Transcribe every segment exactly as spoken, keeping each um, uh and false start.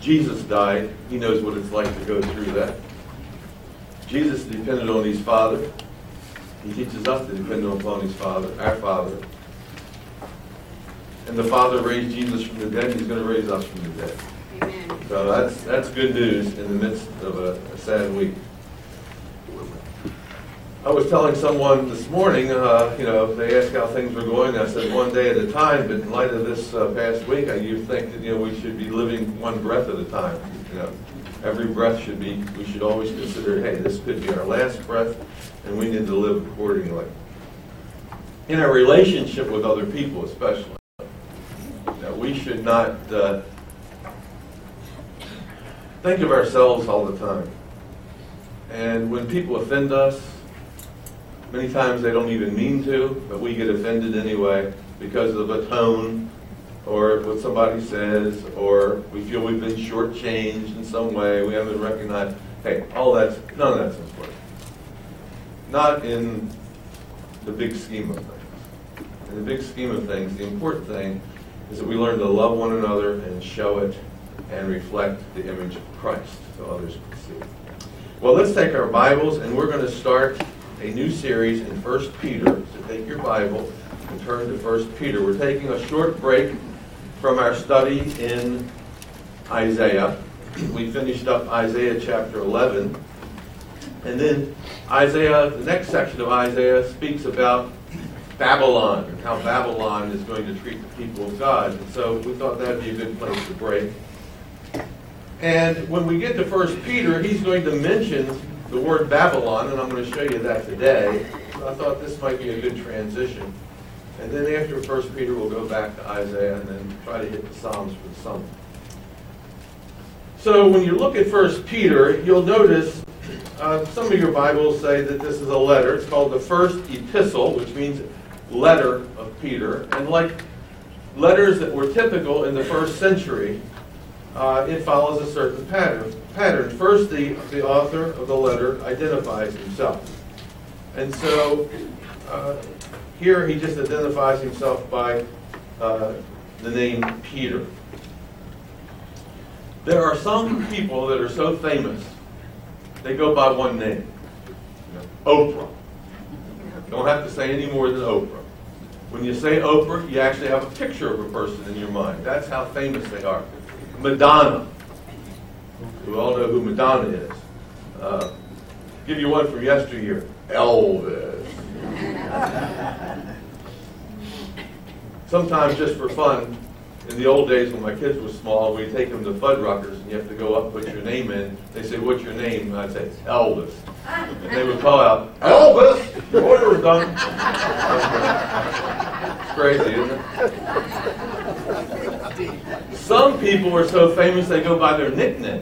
Jesus died, he knows what it's like to go through that. Jesus depended on his Father. He teaches us to depend upon his Father, our Father. And the Father raised Jesus from the dead, he's going to raise us from the dead. Amen. So that's that's good news in the midst of a, a sad week. I was telling someone this morning, uh, you know, they asked how things were going. I said one day at a time, but in light of this uh, past week, I you think that, you know, we should be living one breath at a time. You know, every breath should be, we should always consider, hey, this could be our last breath, and we need to live accordingly. In our relationship with other people especially. Now, we should not uh, think of ourselves all the time. And when people offend us, many times they don't even mean to, but we get offended anyway because of a tone or what somebody says, or we feel we've been shortchanged in some way. We haven't recognized, hey, all that's, none of that's important. Not in the big scheme of things. In the big scheme of things, the important thing is that we learn to love one another and show it and reflect the image of Christ so others can see. Well, let's take our Bibles, and we're going to start a new series in First Peter. So take your Bible and turn to First Peter. We're taking a short break from our study in Isaiah. We finished up Isaiah chapter eleven. And then Isaiah, the next section of Isaiah speaks about Babylon and how Babylon is going to treat the people of God. And so we thought that would be a good place to break. And when we get to First Peter, he's going to mention the word Babylon, and I'm going to show you that today. So I thought this might be a good transition. And then after First Peter, we'll go back to Isaiah and then try to hit the Psalms for the summer. So when you look at First Peter, you'll notice uh, some of your Bibles say that this is a letter. It's called the first epistle, which means letter of Peter. And like letters that were typical in the first century, uh, it follows a certain pattern. Pattern. First, the, the author of the letter identifies himself. And so uh, here he just identifies himself by uh, the name Peter. There are some people that are so famous, they go by one name. You know, Oprah. Don't have to say any more than Oprah. When you say Oprah, you actually have a picture of a person in your mind. That's how famous they are. Madonna. We all know who Madonna is. Uh, give you one from yesteryear. Elvis. Sometimes just for fun, in the old days when my kids were small, we'd take them to Fuddruckers and you have to go up and put your name in. They say, what's your name? And I'd say, Elvis. And they would call out, Elvis! Your order was done. It's crazy, isn't it? Some people are so famous they go by their nickname.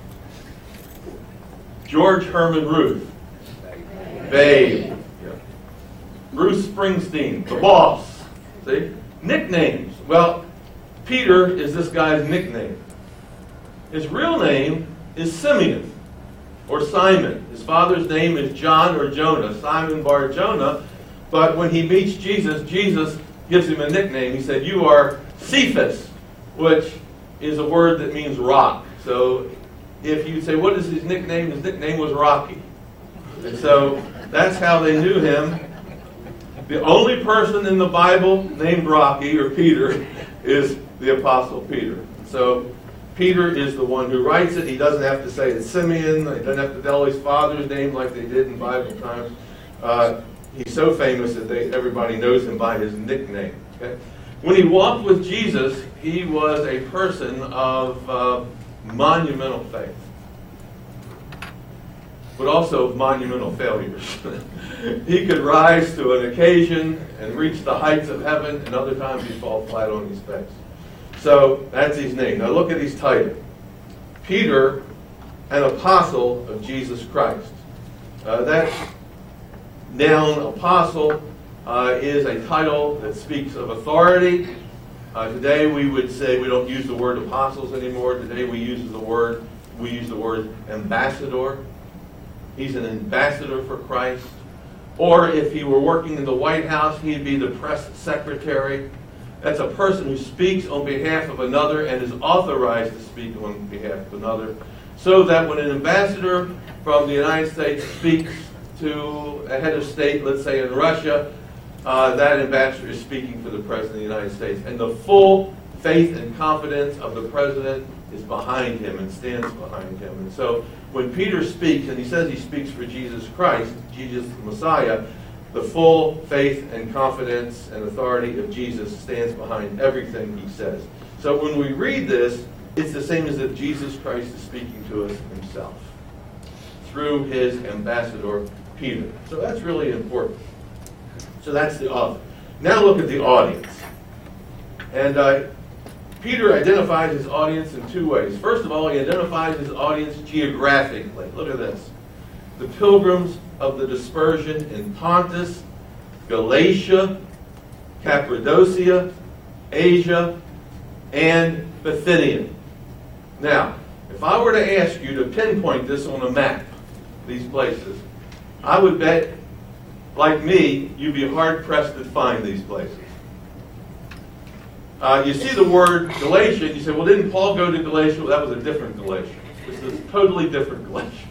George Herman Ruth. Babe. Yeah. Bruce Springsteen. The Boss. See? Nicknames. Well, Peter is this guy's nickname. His real name is Simeon, or Simon. His father's name is John or Jonah, Simon Bar Jonah. But when he meets Jesus, Jesus gives him a nickname. He said, you are Cephas, which is a word that means rock. So if you say, what is his nickname? His nickname was Rocky. And so that's how they knew him. The only person in the Bible named Rocky or Peter is the Apostle Peter. So Peter is the one who writes it. He doesn't have to say it's Simeon. He doesn't have to tell his father's name like they did in Bible times. Uh, he's so famous that they, everybody knows him by his nickname. Okay? When he walked with Jesus, he was a person of uh, monumental faith, but also monumental failures. He could rise to an occasion and reach the heights of heaven, and other times he'd fall flat on his face. So that's his name. Now look at his title. Peter, an apostle of Jesus Christ. Uh, that noun, apostle, uh, is a title that speaks of authority. Uh, today we would say we don't use the word apostles anymore. Today we use the word we use the word ambassador. He's an ambassador for Christ. Or if he were working in the White House, he'd be the press secretary. That's a person who speaks on behalf of another and is authorized to speak on behalf of another. So that when an ambassador from the United States speaks to a head of state, let's say in Russia, uh, that ambassador is speaking for the President of the United States. And the full faith and confidence of the President is behind him and stands behind him. And so when Peter speaks, and he says he speaks for Jesus Christ, Jesus the Messiah, the full faith and confidence and authority of Jesus stands behind everything he says. So when we read this, it's the same as if Jesus Christ is speaking to us himself through his ambassador, Peter. So that's really important. So that's the author. Now look at the audience. And uh, Peter identifies his audience in two ways. First of all, he identifies his audience geographically. Look at this. The pilgrims of the dispersion in Pontus, Galatia, Cappadocia, Asia, and Bithynia. Now, if I were to ask you to pinpoint this on a map, these places, I would bet, like me, you'd be hard-pressed to find these places. Uh, you see the word Galatia, and you say, well, didn't Paul go to Galatia? Well, that was a different Galatia. This is a totally different Galatia.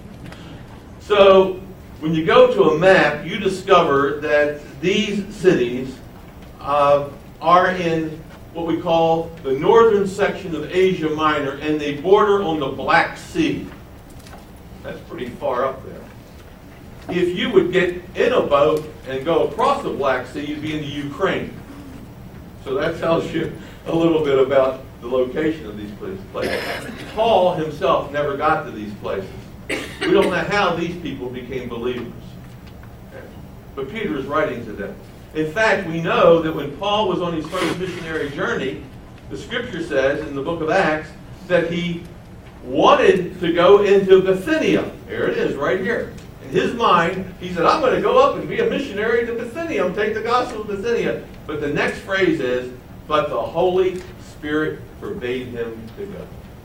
So, when you go to a map, you discover that these cities uh, are in what we call the northern section of Asia Minor, and they border on the Black Sea. That's pretty far up there. If you would get in a boat and go across the Black Sea, you'd be in the Ukraine. So that tells you a little bit about the location of these places. Paul himself never got to these places. We don't know how these people became believers. Okay. But Peter is writing to them. In fact, we know that when Paul was on his first missionary journey, the scripture says in the book of Acts that he wanted to go into Bithynia. Here it is, right here. In his mind, he said, I'm going to go up and be a missionary to Bithynia and take the gospel of Bithynia. But the next phrase is, but the Holy Spirit forbade him to go.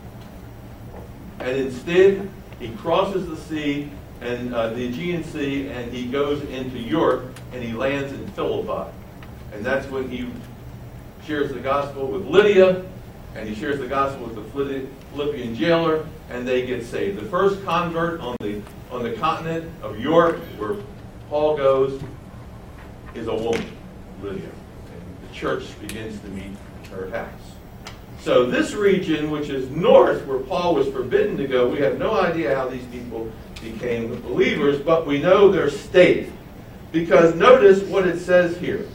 And instead, he crosses the sea, and uh, the Aegean Sea, and he goes into Europe, and he lands in Philippi. And that's when he shares the gospel with Lydia, and he shares the gospel with the Philippian jailer, and they get saved. The first convert on the on the continent of Europe, where Paul goes, is a woman, Lydia. And the church begins to meet at her house. So this region, which is north, where Paul was forbidden to go, we have no idea how these people became believers, but we know their state. Because notice what it says here.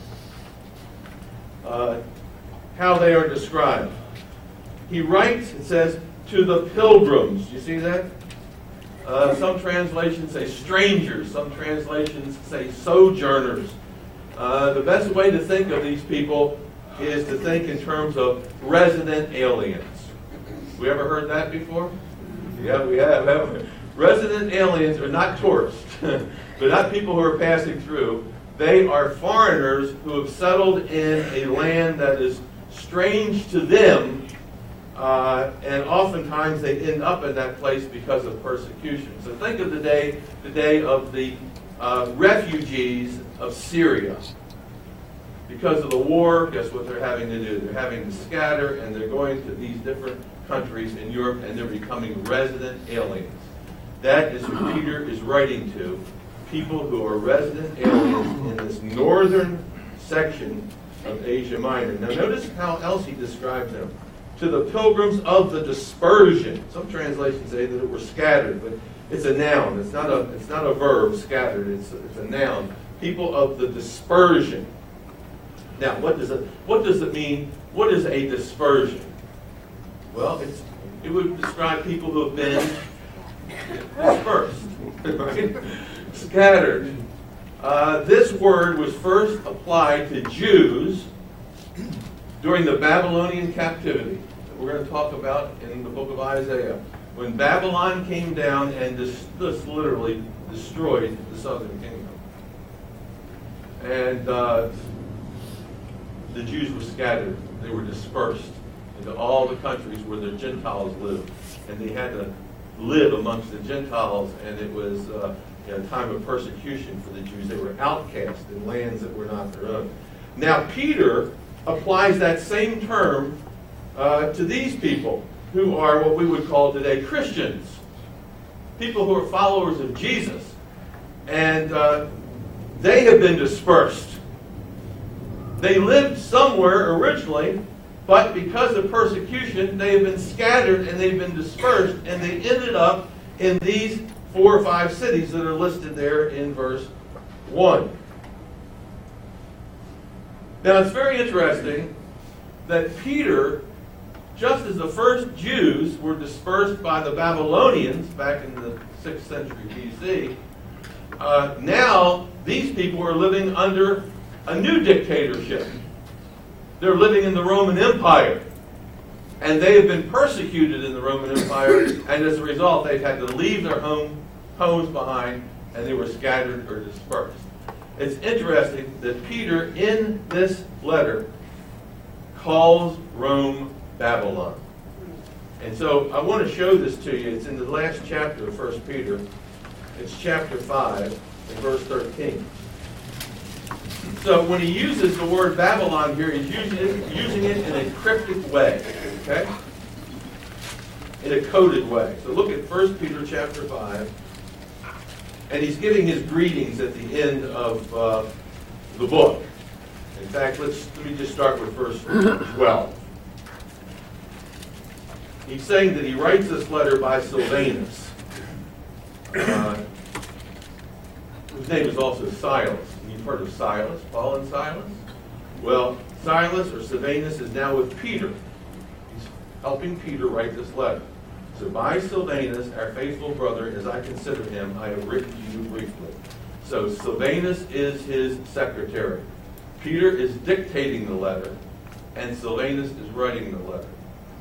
Uh, how they are described. He writes, it says, to the pilgrims. You see that? Uh, some translations say strangers. Some translations say sojourners. Uh, the best way to think of these people is to think in terms of resident aliens. We ever heard that before? Yeah, we have, haven't we? Resident aliens are not tourists. They're not people who are passing through. They are foreigners who have settled in a land that is strange to them, uh, and oftentimes they end up in that place because of persecution. So think of the day, the day of the uh, refugees of Syria. Because of the war, guess what they're having to do? They're having to scatter, and they're going to these different countries in Europe, and they're becoming resident aliens. That is who Peter is writing to, people who are resident aliens in this northern section of Asia Minor. Now notice how else he describes them. To the pilgrims of the dispersion. Some translations say that it were scattered, but it's a noun. It's not a, it's not a verb, scattered. It's a, it's a noun. People of the dispersion. Now, what does it, what does it mean? What is a dispersion? Well, it's, it would describe people who have been dispersed, right? Scattered. Uh, this word was first applied to Jews during the Babylonian captivity that we're going to talk about in the book of Isaiah. When Babylon came down and just, just literally destroyed the southern kingdom. And uh, the Jews were scattered. They were dispersed into all the countries where the Gentiles lived. And they had to live amongst the Gentiles, and it was uh, a time of persecution for the Jews. They were outcast in lands that were not their own. Now, Peter applies that same term uh, to these people who are what we would call today Christians, people who are followers of Jesus. And uh, they have been dispersed. They lived somewhere originally, but because of persecution, they have been scattered and they've been dispersed, and they ended up in these four or five cities that are listed there in verse one. Now, it's very interesting that Peter, just as the first Jews were dispersed by the Babylonians back in the sixth century B C, uh, now these people are living under a new dictatorship. They're living in the Roman Empire. And they have been persecuted in the Roman Empire, and as a result, they've had to leave their home, homes behind, and they were scattered or dispersed. It's interesting that Peter, in this letter, calls Rome Babylon. And so I want to show this to you. It's in the last chapter of First Peter. It's chapter five, and verse thirteen. So when he uses the word Babylon here, he's using it, using it in a cryptic way, okay? In a coded way. So look at First Peter chapter five, and he's giving his greetings at the end of uh, the book. In fact, let's let me just start with verse twelve. He's saying that he writes this letter by Silvanus, uh, whose name is also Silas. You've heard of Silas, Paul and Silas? Well, Silas or Silvanus is now with Peter. He's helping Peter write this letter. So by Silvanus, our faithful brother, as I consider him, I have written to you briefly. So Silvanus is his secretary. Peter is dictating the letter, and Silvanus is writing the letter.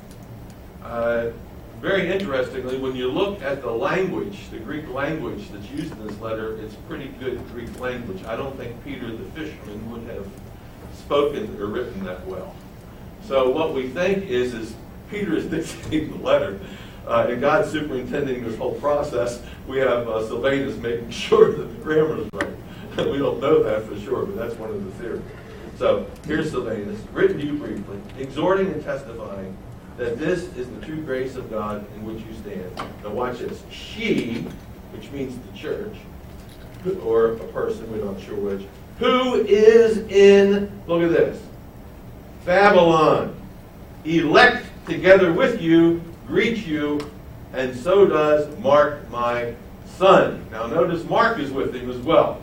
Uh, very interestingly, when you look at the language, the Greek language that's used in this letter, it's pretty good Greek language. I don't think Peter the fisherman would have spoken or written that well. So what we think is, is Peter is dictating the letter, uh, and God's superintending this whole process. We have uh, Silvanus making sure that the grammar is right. We don't know that for sure, but that's one of the theories. So here's Silvanus, written to you briefly, exhorting and testifying that this is the true grace of God in which you stand. Now watch this. She, which means the church, or a person, we're not sure which, who is in, look at this, Babylon, elect together with you, greet you, and so does Mark, my son. Now notice Mark is with him as well.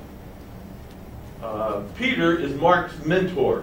Uh, Peter is Mark's mentor.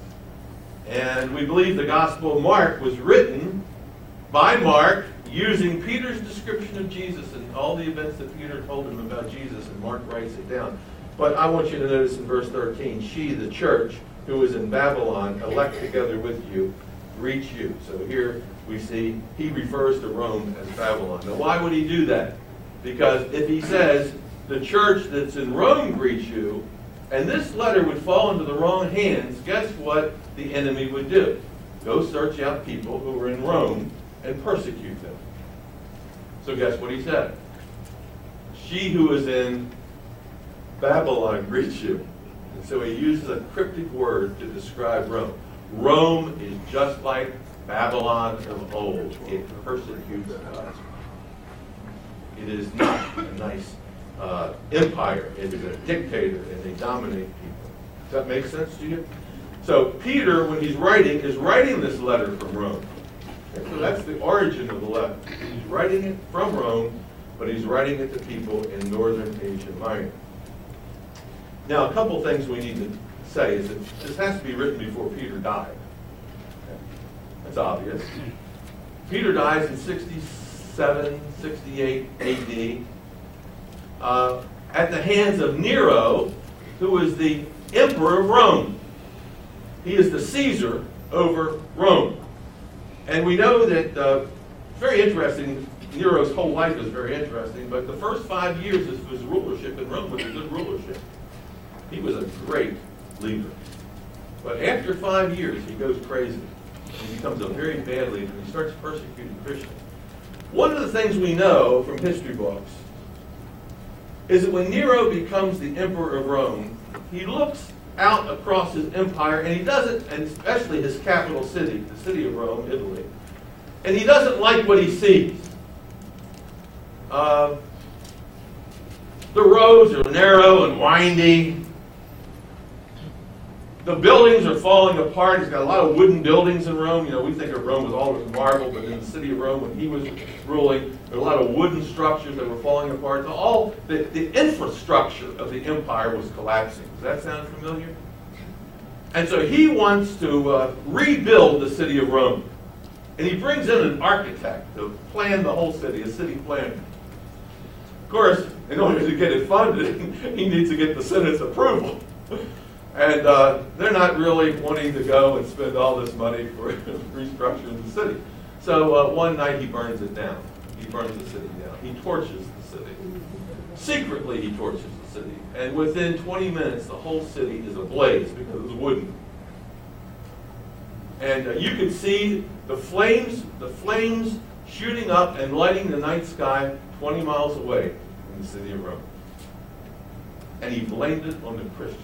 And we believe the Gospel of Mark was written by Mark using Peter's description of Jesus and all the events that Peter told him about Jesus, and Mark writes it down. But I want you to notice in verse thirteen, she, the church, who is in Babylon, elect together with you, greet you. So here we see he refers to Rome as Babylon. Now why would he do that? Because if he says, the church that's in Rome greets you, and this letter would fall into the wrong hands, guess what the enemy would do? Go search out people who are in Rome and persecute them. So guess what he said? She who is in Babylon greets you. And so he uses a cryptic word to describe Rome. Rome is just like Babylon of old. It persecutes God's. It is not a nice Uh, empire. It's a dictator, and they dominate people. Does that make sense to you? So Peter, when he's writing, is writing this letter from Rome. Okay, so that's the origin of the letter. He's writing it from Rome, but he's writing it to people in northern Asia Minor. Now, a couple things we need to say is that this has to be written before Peter died. Okay. That's obvious. Peter dies in sixty-seven, sixty-eight A D. Uh, at the hands of Nero, who is the emperor of Rome. He is the Caesar over Rome. And we know that, uh, very interesting, Nero's whole life is very interesting, but the first five years of his rulership in Rome was a good rulership. He was a great leader. But after five years, he goes crazy. He becomes a very bad leader. He starts persecuting Christians. One of the things we know from history books is that when Nero becomes the emperor of Rome, he looks out across his empire, and he doesn't, and especially his capital city, the city of Rome, Italy, and he doesn't like what he sees. Uh, the roads are narrow and windy. The buildings are falling apart. He's got a lot of wooden buildings in Rome. You know, we think of Rome with all its marble, but in the city of Rome, when he was ruling, there were a lot of wooden structures that were falling apart. All the, the infrastructure of the empire was collapsing. Does that sound familiar? And so he wants to uh, rebuild the city of Rome. And he brings in an architect to plan the whole city, a city planner. Of course, in order to get it funded, he needs to get the Senate's approval. And uh, they're not really wanting to go and spend all this money for restructuring the city. So uh, one night he burns it down. He burns the city down. He torches the city. Secretly he torches the city. And within twenty minutes, the whole city is ablaze because it's wooden. And uh, you can see the flames, the flames shooting up and lighting the night sky twenty miles away from the city of Rome. And he blamed it on the Christians.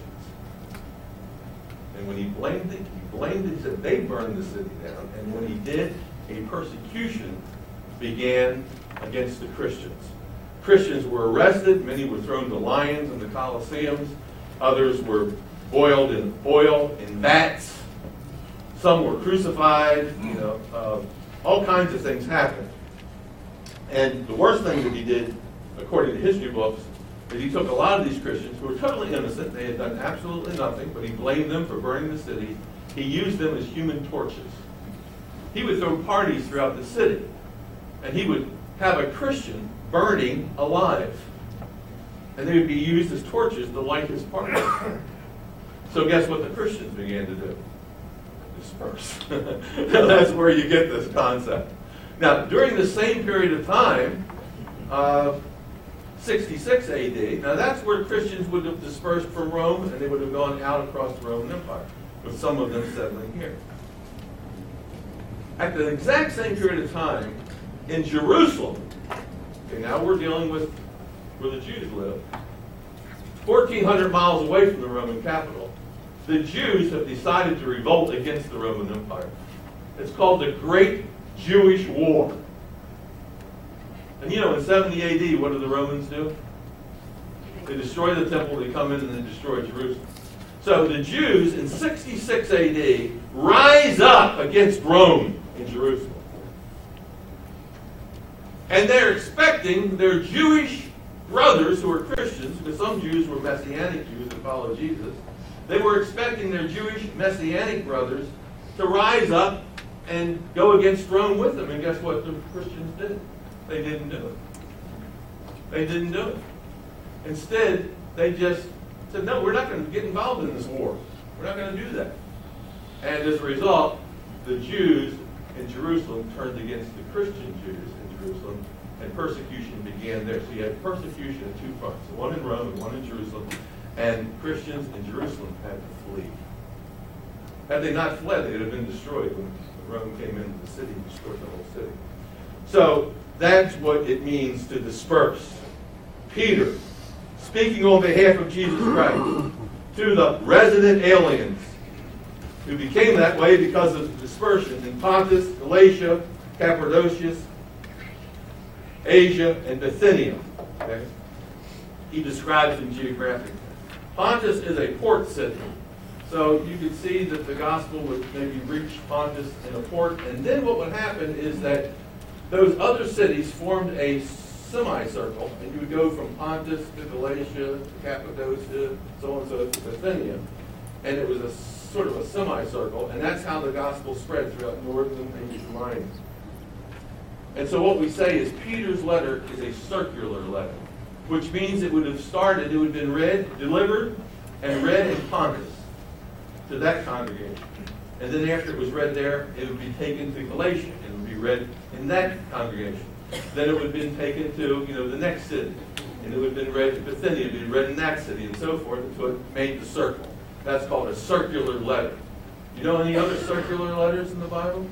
And when he blamed it, he blamed it, he said they burned the city down. And when he did, a persecution began against the Christians. Christians were arrested, many were thrown to lions in the Colosseums, others were boiled in oil in vats, some were crucified, you know, uh, all kinds of things happened. And the worst thing that he did, according to history books, is he took a lot of these Christians who were totally innocent, they had done absolutely nothing, but he blamed them for burning the city. He used them as human torches. He would throw parties throughout the city, and he would have a Christian burning alive. And they would be used as torches to light his party. So guess what the Christians began to do? Disperse. That's where you get this concept. Now, during the same period of time, uh, sixty-six A D, now that's where Christians would have dispersed from Rome, and they would have gone out across the Roman Empire, with some of them settling here. At the exact same period of time, in Jerusalem, okay, now we're dealing with where the Jews live, fourteen hundred miles away from the Roman capital, the Jews have decided to revolt against the Roman Empire. It's called the Great Jewish War. And you know, in seventy A D, what do the Romans do? They destroy the temple, they come in and they destroy Jerusalem. So the Jews in sixty-six A D rise up against Rome in Jerusalem. And they're expecting their Jewish brothers who are Christians, because some Jews were Messianic Jews that followed Jesus, they were expecting their Jewish Messianic brothers to rise up and go against Rome with them. And guess what the Christians did? They didn't do it. They didn't do it. Instead, they just said, no, we're not going to get involved in this war. We're not going to do that. And as a result, the Jews in Jerusalem turned against the Christian Jews in Jerusalem, and persecution began there. So you had persecution at two fronts, one in Rome and one in Jerusalem, and Christians in Jerusalem had to flee. Had they not fled, they'd have been destroyed when Rome came into the city and destroyed the whole city. So that's what it means to disperse. Peter, speaking on behalf of Jesus Christ, to the resident aliens who became that way because of dispersion in Pontus, Galatia, Cappadocia, Asia, and Bithynia. Okay? He describes them geographically. Pontus is a port city. So you could see that the gospel would maybe reach Pontus in a port, and then what would happen is that those other cities formed a semicircle, and you would go from Pontus to Galatia, to Cappadocia, so on and so to Bithynia, and it was a sort of a semicircle, and that's how the gospel spread throughout northern Asia Minor. And so what we say is Peter's letter is a circular letter, which means it would have started, it would have been read, delivered, and read in Pontus to that congregation. And then after it was read there, it would be taken to Galatia. It would be read in that congregation. Then it would have been taken to, you know, the next city. And it would have been read to Bithynia, it would be read in that city, and so forth, until it made the circle. That's called a circular letter. You know any other circular letters in the Bible?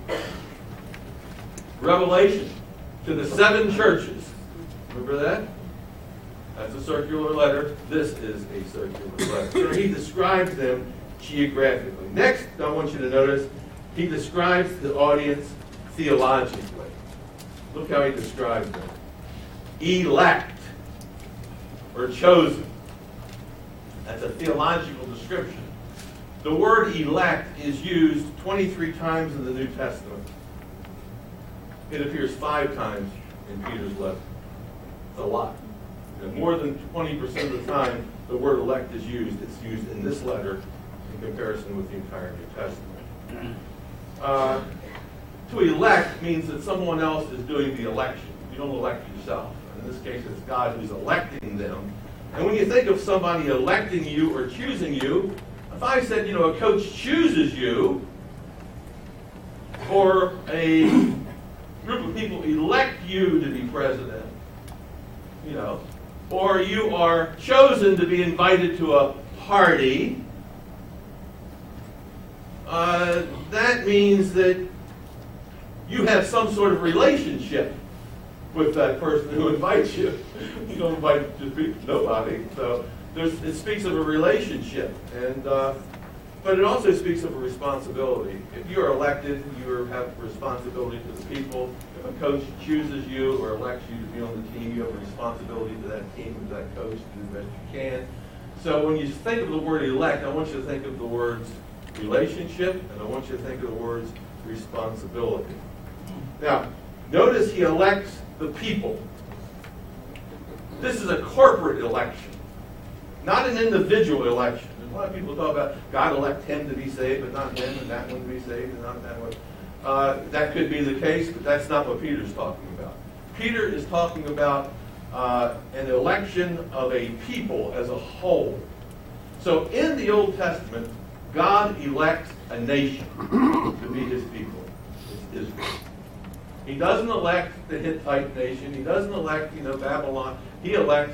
Revelation to the seven churches. Remember that? That's a circular letter. This is a circular letter. So he describes them geographically. Next, I want you to notice, he describes the audience theologically. Look how he describes them. Elect, or chosen. That's a theological description. The word elect is used twenty-three times in the New Testament. It appears five times in Peter's letter. It's a lot. And more than twenty percent of the time the word elect is used, it's used in this letter in comparison with the entire New Testament. Uh, to elect means that someone else is doing the election. You don't elect yourself. In this case, it's God who's electing them. And when you think of somebody electing you or choosing you, if I said, you know, a coach chooses you, or a group of people elect you to be president, you know, or you are chosen to be invited to a party, uh, that means that you have some sort of relationship with that person who invites you. You don't invite just people, nobody. So there's, it speaks of a relationship, and uh, but it also speaks of a responsibility. If you are elected, you are, have responsibility to the people. If a coach chooses you or elects you to be on the team, you have a responsibility to that team, to that coach, to do the best you can. So when you think of the word elect, I want you to think of the words relationship, and I want you to think of the words responsibility. Now, notice he elects the people. This is a corporate election, not an individual election. A lot of people talk about God elect him to be saved, but not him, and that one to be saved, and not that one. Uh, that could be the case, but that's not what Peter's talking about. Peter is talking about uh, an election of a people as a whole. So in the Old Testament, God elects a nation to be his people. It's Israel. He doesn't elect the Hittite nation. He doesn't elect, you know, Babylon. He elects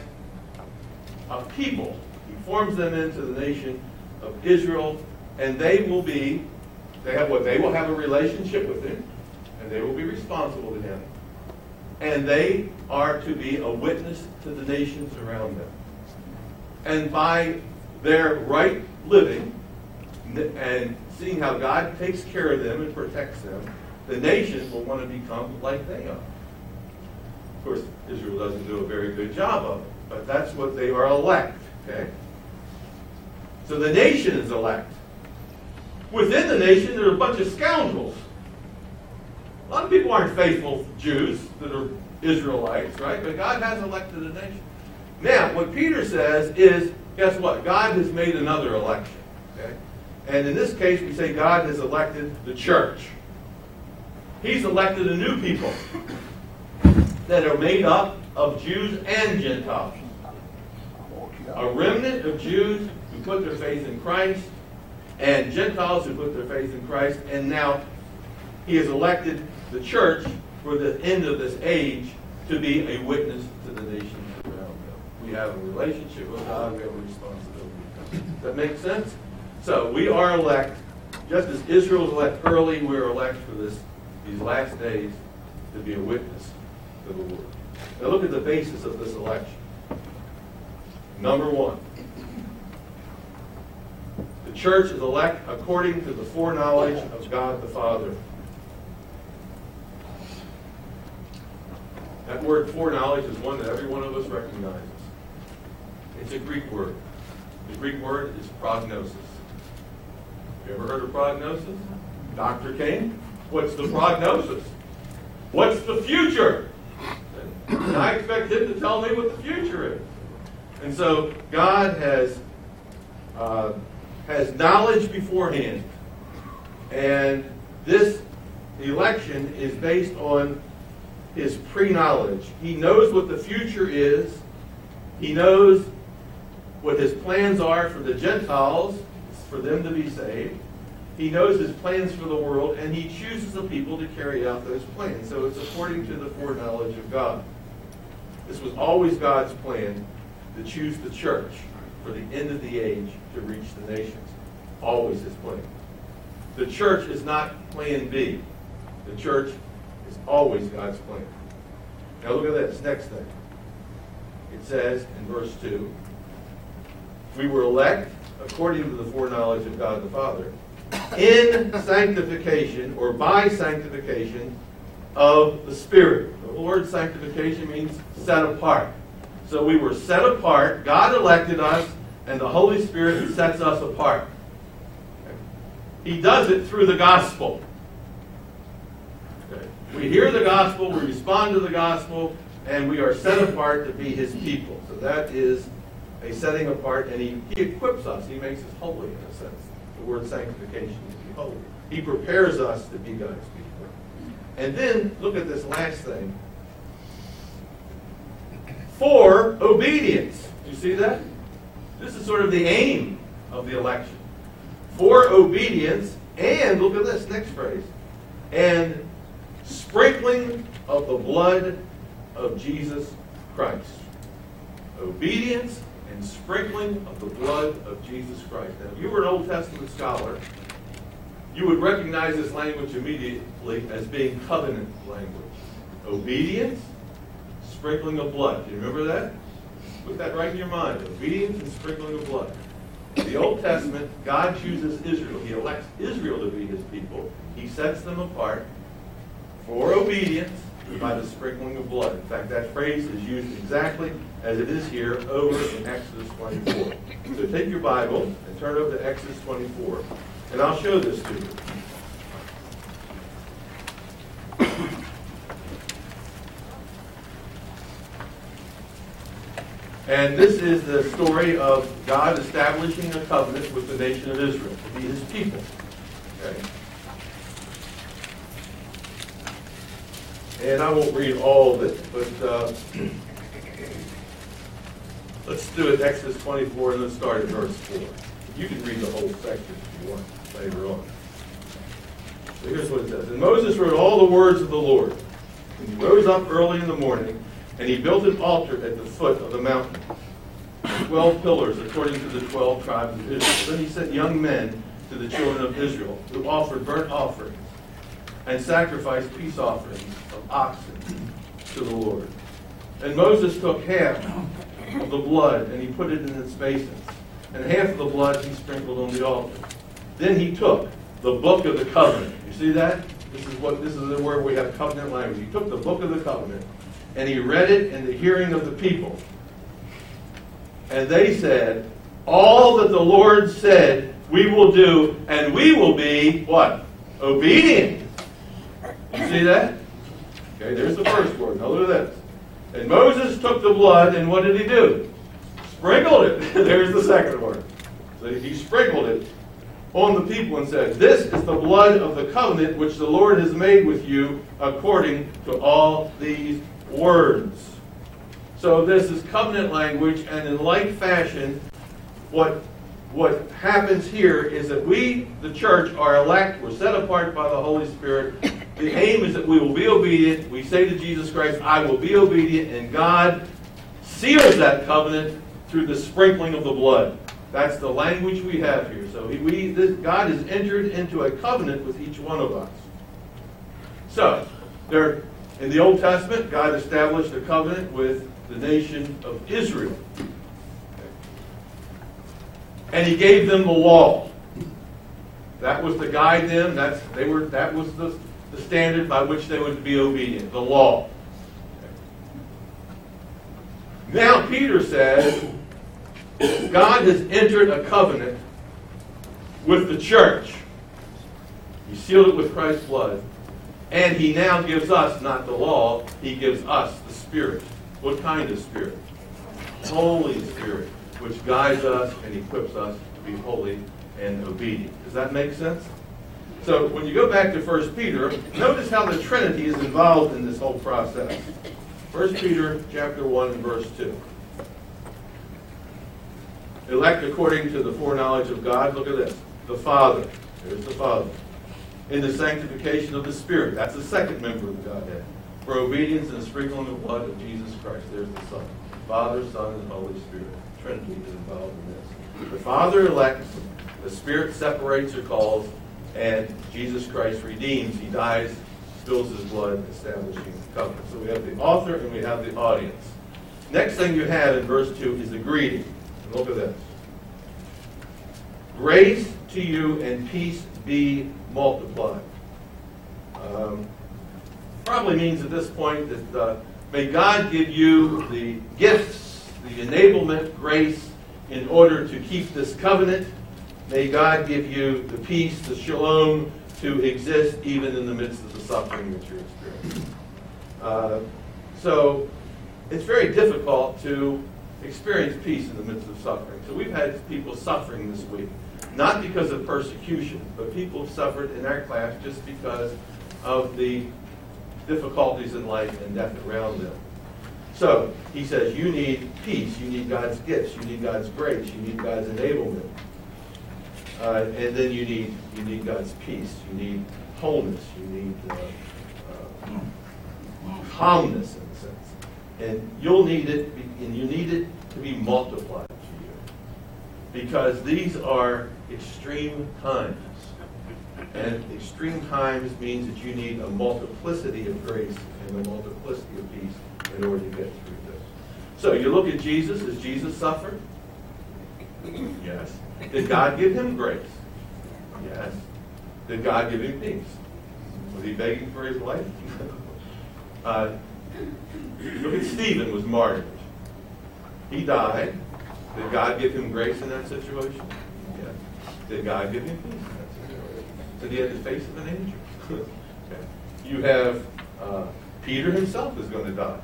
a people. He forms them into the nation of Israel, and they will be, they have what? They will have a relationship with him, and they will be responsible to him. And they are to be a witness to the nations around them. And by their right living and seeing how God takes care of them and protects them, the nations will want to become like they are. Of course, Israel doesn't do a very good job of it, but that's what they are elect. Okay? So the nation is elect. Within the nation, there are a bunch of scoundrels. A lot of people aren't faithful Jews that are Israelites, right? But God has elected a nation. Now, what Peter says is, guess what? God has made another election. Okay? And in this case, we say God has elected the church. He's elected a new people that are made up of Jews and Gentiles. A remnant of Jews who put their faith in Christ, and Gentiles who put their faith in Christ, and now he has elected the church for the end of this age to be a witness to the nations around them. We have a relationship with God, we have a responsibility. Does that make sense? So we are elect, just as Israel was elect early, we are elect for this these last days to be a witness to the Lord. Now look at the basis of this election. Number one, the church is elect according to the foreknowledge of God the Father. That word foreknowledge is one that every one of us recognizes. It's a Greek word. The Greek word is prognosis. You ever heard of prognosis? Doctor King? What's the prognosis? What's the future? And I expect him to tell me what the future is. And so God has uh, has knowledge beforehand. And this election is based on his pre-knowledge. He knows what the future is. He knows what his plans are for the Gentiles, for them to be saved. He knows his plans for the world, and he chooses the people to carry out those plans. So it's according to the foreknowledge of God. This was always God's plan, to choose the church for the end of the age to reach the nations. Always his plan. The church is not plan B. The church is always God's plan. Now look at this next thing. it says in verse two, we were elect according to the foreknowledge of God the Father, in sanctification, or by sanctification, of the Spirit. The word sanctification means set apart. So we were set apart, God elected us, and the Holy Spirit sets us apart. He does it through the gospel. Okay. We hear the gospel, we respond to the gospel, and we are set apart to be His people. So that is a setting apart, and He, he equips us. He makes us holy, in a sense. The word sanctification is to be holy. He prepares us to be God's people. And then, look at this last thing. For obedience. Do you see that? This is sort of the aim of the election. For obedience, and look at this next phrase, and sprinkling of the blood of Jesus Christ. Obedience and sprinkling of the blood of Jesus Christ. Now, if you were an Old Testament scholar, you would recognize this language immediately as being covenant language. Obedience, sprinkling of blood. Do you remember that? Put that right in your mind. Obedience and sprinkling of blood. In the Old Testament, God chooses Israel. He elects Israel to be His people. He sets them apart for obedience by the sprinkling of blood. In fact, that phrase is used exactly as it is here over in Exodus twenty-four. So take your Bible and turn over to Exodus twenty-four, and I'll show this to you. And this is the story of God establishing a covenant with the nation of Israel to be His people. Okay. And I won't read all of it, but uh, let's do it, Exodus twenty-four, and let's start at verse four. You can read the whole section if you want later on. So here's what it says. And Moses wrote all the words of the Lord. And he rose up early in the morning, and he built an altar at the foot of the mountain, twelve pillars according to the twelve tribes of Israel. Then he sent young men to the children of Israel, who offered burnt offerings and sacrificed peace offerings of oxen to the Lord. And Moses took half of the blood, and he put it in its basins, and half of the blood he sprinkled on the altar. Then he took the book of the covenant. You see that? This is what this is where we have covenant language. He took the book of the covenant, and he read it in the hearing of the people. And they said, all that the Lord said we will do, and we will be, what? Obedient. You see that? Okay, there's the first word. Now look at this. And Moses took the blood, and what did he do? Sprinkled it. There's the second word. So he sprinkled it on the people and said, this is the blood of the covenant which the Lord has made with you according to all these words. So this is covenant language, and in like fashion, what, what happens here is that we, the church, are elect, we're set apart by the Holy Spirit. The aim is that we will be obedient. We say to Jesus Christ, I will be obedient, and God seals that covenant through the sprinkling of the blood. That's the language we have here. So he, we, this, God has entered into a covenant with each one of us. So, there, in the Old Testament, God established a covenant with the nation of Israel. And He gave them the law. That was to guide them. That's, they were, that was the, the standard by which they would be obedient, the law. Now Peter says, God has entered a covenant with the church. He sealed it with Christ's blood. And He now gives us, not the law, He gives us the Spirit. What kind of Spirit? Holy Spirit, which guides us and equips us to be holy and obedient. Does that make sense? So when you go back to First Peter, notice how the Trinity is involved in this whole process. First Peter chapter one and verse two. Elect according to the foreknowledge of God. Look at this. The Father. There's the Father. In the sanctification of the Spirit. That's the second member of the Godhead. For obedience and sprinkling the blood of Jesus Christ. There's the Son. Father, Son, and Holy Spirit. Trinity is involved in this. The Father elects. The Spirit separates or calls. And Jesus Christ redeems. He dies, spills His blood, establishing the covenant. So we have the author and we have the audience. Next thing you have in verse two is a greeting. Look at this. Grace to you and peace be multiplied. Um, probably means at this point that uh, may God give you the gifts, the enablement, grace in order to keep this covenant. May God give you the peace, the shalom to exist even in the midst of the suffering that you're experiencing. Uh, so it's very difficult to experience peace in the midst of suffering. So we've had people suffering this week, not because of persecution, but people have suffered in our class just because of the difficulties in life and death around them. So he says you need peace, you need God's gifts, you need God's grace, you need God's enablement. Uh, and then you need you need God's peace, you need wholeness, you need uh, uh, calmness in a sense. And you'll need it, and you need it to be multiplied to you. Because these are extreme times. And extreme times means that you need a multiplicity of grace and a multiplicity of peace in order to get through this. So you look at Jesus. Does Jesus suffer? Yes. Did God give him grace? Yes. Did God give him peace? Was he begging for his life? uh, look at Stephen was martyred. He died. Did God give him grace in that situation? Yes. Did God give him peace in that situation? Did he have the face of an angel? Okay. You have uh, Peter himself is going to die.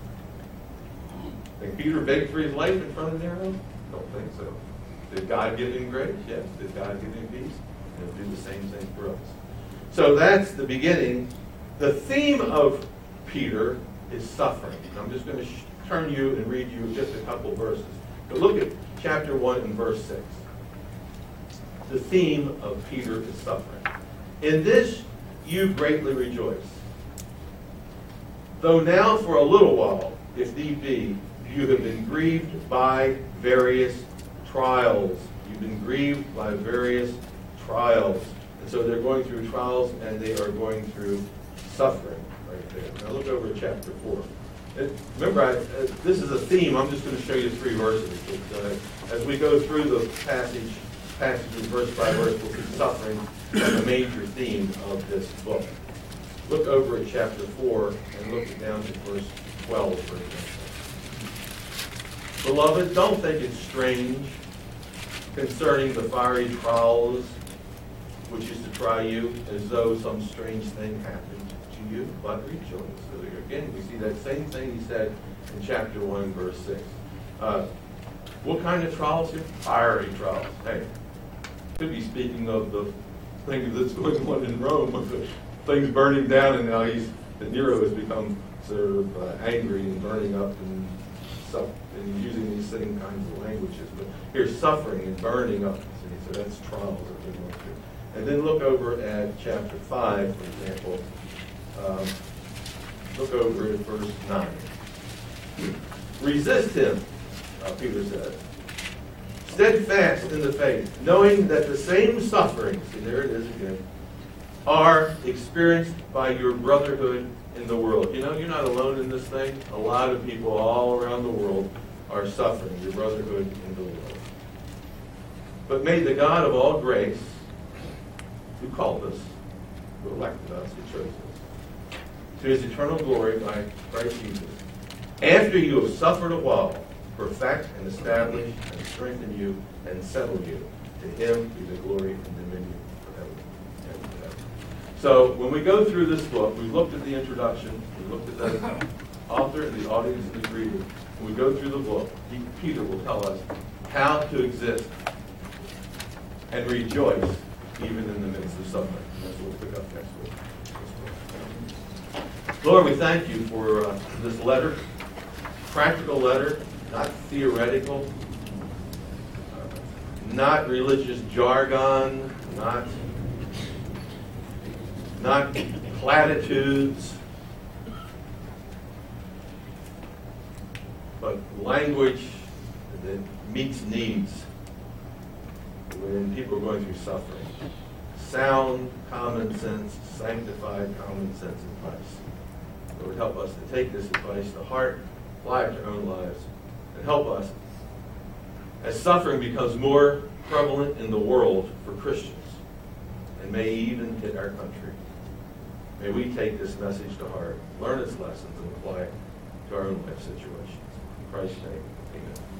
Think Peter begged for his life in front of Nero? Don't think so. Did God give him grace? Yes. Did God give him peace? He'll do the same thing for us. So that's the beginning. The theme of Peter is suffering. I'm just going to sh- turn you and read you just a couple verses. But look at chapter one and verse six. The theme of Peter is suffering. In this you greatly rejoice. Though now for a little while, if need be, you have been grieved by various trials. You've been grieved by various trials. And so they're going through trials and they are going through suffering right there. Now look over at chapter four. And remember, I, uh, this is a theme. I'm just going to show you three verses. But, uh, as we go through the passage, passages verse by verse, we'll see suffering as a major theme of this book. Look over at chapter four and look down to verse twelve, for example. Beloved, don't think it strange concerning the fiery trials which is to try you, as though some strange thing happened to you, but rejoice. So again, we see that same thing he said in chapter one, verse six. Uh, what kind of trials here? Fiery trials. Hey, could be speaking of the thing that's going on in Rome, with the things burning down, and now he's that Nero has become sort of uh, angry and burning up and stuff, and using these same kinds of languages. But here's suffering and burning up. See, so that's trials that they're going through. And then look over at chapter five, for example. Um, look over at verse nine. Resist him, uh, Peter said, steadfast in the faith, knowing that the same sufferings, see there it is again, are experienced by your brotherhood in the world. You know, you're not alone in this thing. A lot of people all around the world are suffering, your brotherhood in the world. But may the God of all grace, who called us, who elected us, who chose us, to his eternal glory by Christ Jesus, after you have suffered a while, perfect and establish and strengthen you and settle you. To him be the glory and dominion forever and ever. So when we go through this book, we looked at the introduction, we looked at the author and the audience and the reader. When we go through the book, he, Peter will tell us how to exist and rejoice even in the midst of suffering. And that's what we'll pick up next week. Lord, we thank you for uh, this letter, practical letter, not theoretical, uh, not religious jargon, not, not platitudes, but language that meets needs when people are going through suffering. Sound, common sense, sanctified common sense advice. Lord, help us to take this advice to heart apply it to our own lives, and help us as suffering becomes more prevalent in the world for Christians, and may even hit our country. May we take this message to heart, learn its lessons, and apply it to our own life situations. In Christ's name, amen.